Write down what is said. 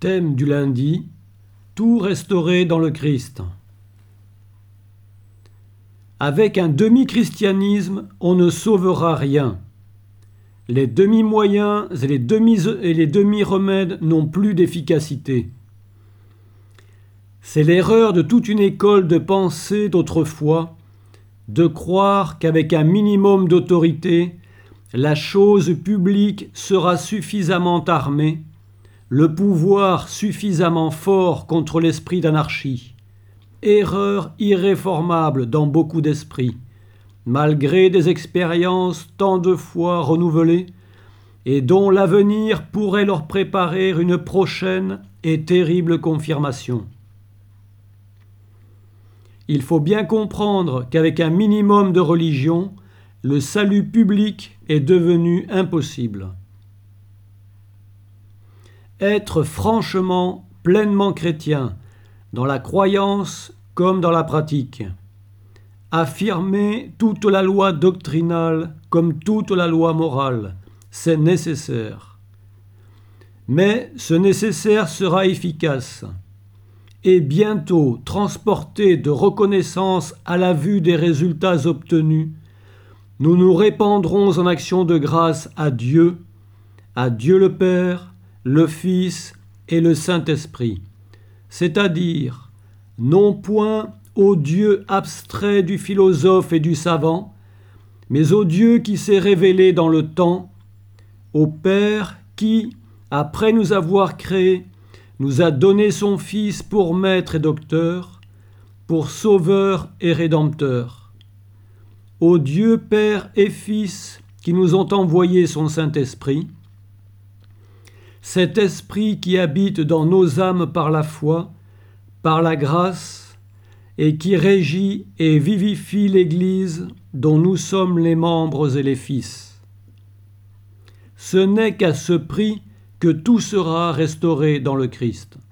Thème du lundi, tout restauré dans le Christ. Avec un demi-christianisme, on ne sauvera rien. Les demi-moyens et les demi-remèdes n'ont plus d'efficacité. C'est l'erreur de toute une école de pensée d'autrefois, de croire qu'avec un minimum d'autorité, la chose publique sera suffisamment armée, le pouvoir suffisamment fort contre l'esprit d'anarchie. Erreur irréformable dans beaucoup d'esprits, malgré des expériences tant de fois renouvelées, et dont l'avenir pourrait leur préparer une prochaine et terrible confirmation. Il faut bien comprendre qu'avec un minimum de religion, le salut public est devenu impossible. Être franchement, pleinement chrétien, dans la croyance comme dans la pratique. Affirmer toute la loi doctrinale comme toute la loi morale, c'est nécessaire. Mais ce nécessaire sera efficace. Et bientôt, transporté de reconnaissance à la vue des résultats obtenus, nous nous répandrons en action de grâce à Dieu le Père, le Fils et le Saint-Esprit, c'est-à-dire non point au Dieu abstrait du philosophe et du savant, mais au Dieu qui s'est révélé dans le temps, au Père qui, après nous avoir créés, nous a donné son Fils pour maître et docteur, pour sauveur et rédempteur, au Dieu Père et Fils qui nous ont envoyé son Saint-Esprit, cet esprit qui habite dans nos âmes par la foi, par la grâce, et qui régit et vivifie l'Église dont nous sommes les membres et les fils. Ce n'est qu'à ce prix que tout sera restauré dans le Christ.